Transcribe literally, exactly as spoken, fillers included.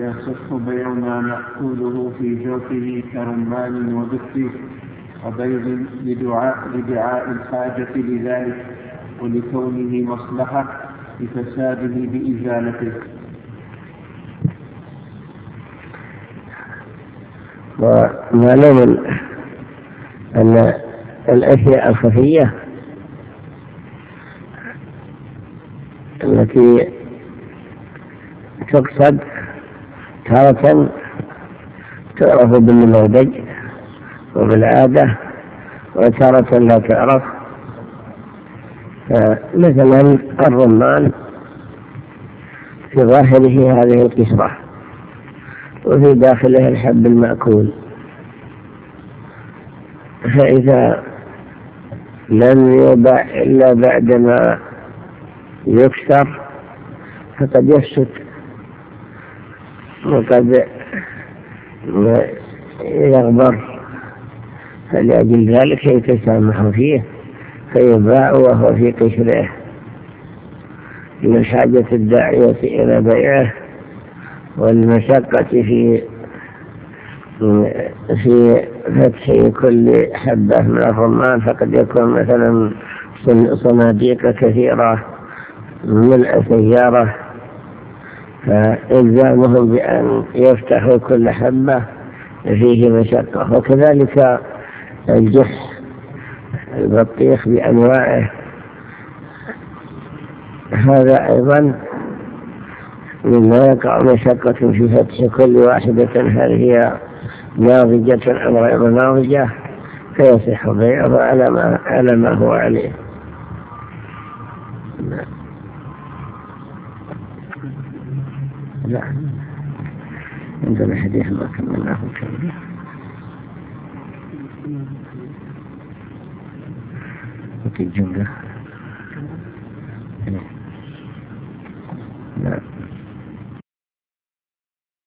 ويصح بيع ما مأكوله في جوفه كرمان وبخل وبيض لدعاء, لدعاء الحاجة لذلك ولكونه مصلحة لفساده بإزالته. ومعلوم أن الأشياء الخفية التي تقصد تارة تعرف بالنموذج وبالعادة وتارة لا تعرف، فمثلا الرمان في ظاهره هذه القشرة وفي داخله الحب المأكول، فإذا لم يباع إلا بعدما يكسر فقد يفسد وقد يغبر، فلأجل ذلك يتسامح فيه فيباع وهو في قشره لحاجة الداعية إلى بيعه والمشقة في في فتح كل حبة من الرمان، فقد يكون مثلا صناديق كثيرة ملء سيارة، فإلزامهم بأن يفتحوا كل حبة فيه مشقة. وكذلك الجح البطيخ بأنواعه هذا أيضا مما يقع مشقة في فتح كل واحدة، هل هي ناضجة أم غير ناضجة، فيصح بيعه على ما, على ما هو عليه. لا عندنا حديث ما كملناه كمله وفي الجملة